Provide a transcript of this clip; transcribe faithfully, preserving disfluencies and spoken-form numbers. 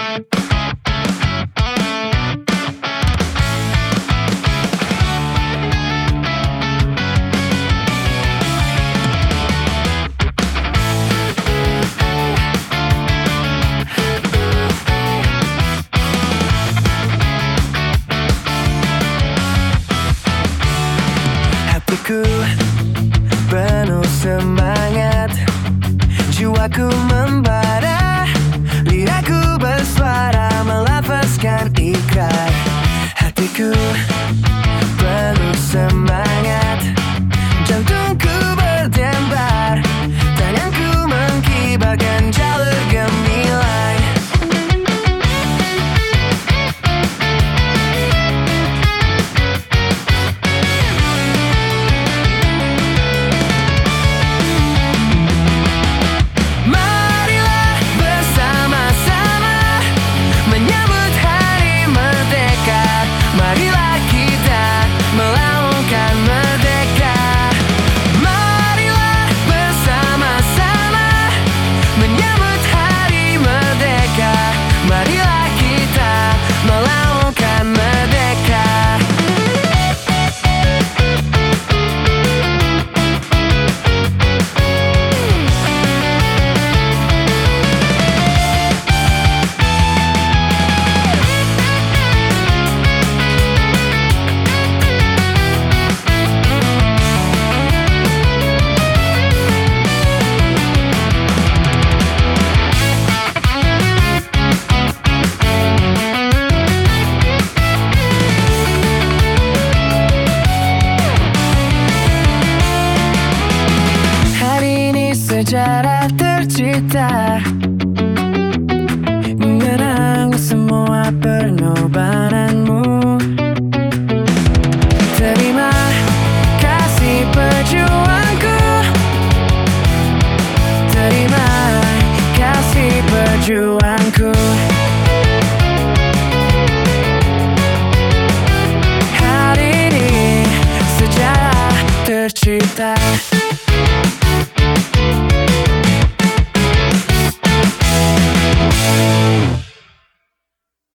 Hatiku penuh semangat, jiwaku membara, lidahku bersuara melafazkan ikrar. Hatiku penuh semangat, jantungku berdebar, tanganku mengkibarkan jalur gemilang. Sejarah tercipta, mengenang semua pengorbananmu. Terima kasih perjuangku, terima kasih perjuangku. Hari ini sejarah tercipta. We'll be right back.